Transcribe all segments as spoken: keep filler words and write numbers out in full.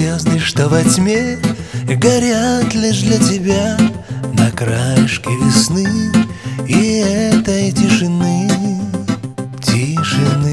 звезды, что во тьме горят лишь для тебя на краешке весны и этой тишины, тишины.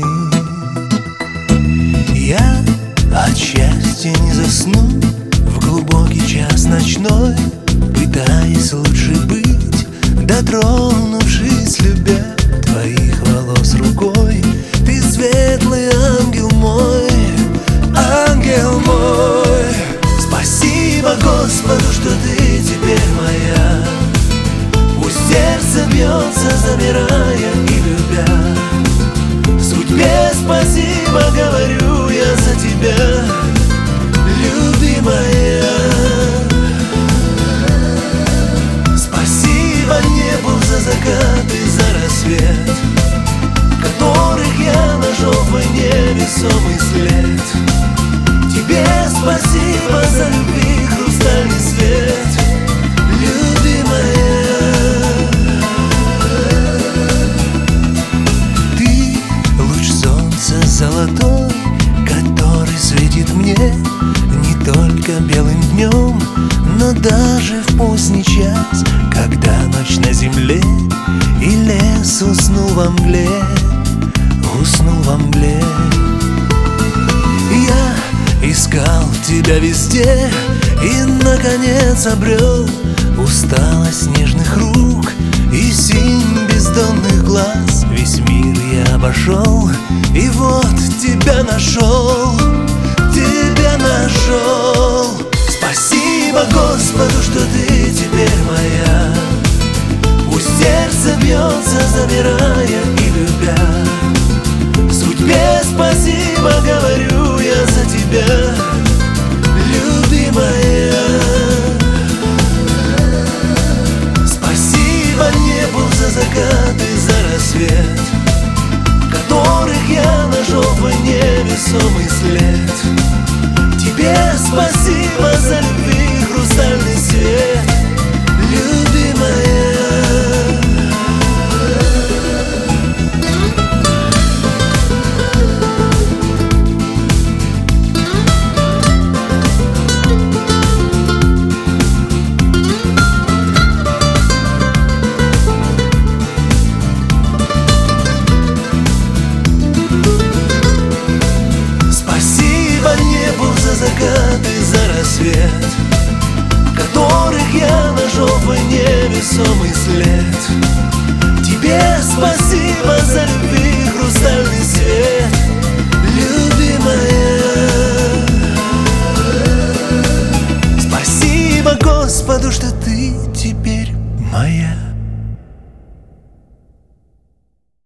Я от счастья не засну в глубокий час ночной, пытаясь лучше быть, дотронувшись, любя твоих волос рукой. Ты светлый ангел мой, ангел мой. Спасибо Господу, что ты теперь моя. Пусть сердце бьется, замирая и любя. Судьбе спасибо говорю я за тебя, любимая. Спасибо небу за закат и за рассвет, которых я нашел в войне весомый след. Тебе спасибо за любви хрустальный свет, любимая. Ты луч солнца золотой, который светит мне не только белым днем, но даже в поздний час, когда ночь на земле и лес уснул во мгле, уснул во мгле. Я искал тебя везде и, наконец, обрел усталость нежных рук и синь бездонных глаз. Весь мир я обошел и вот тебя нашел, тебя нашел. Спасибо Господу, что ты теперь моя. Пусть сердце бьется, замирая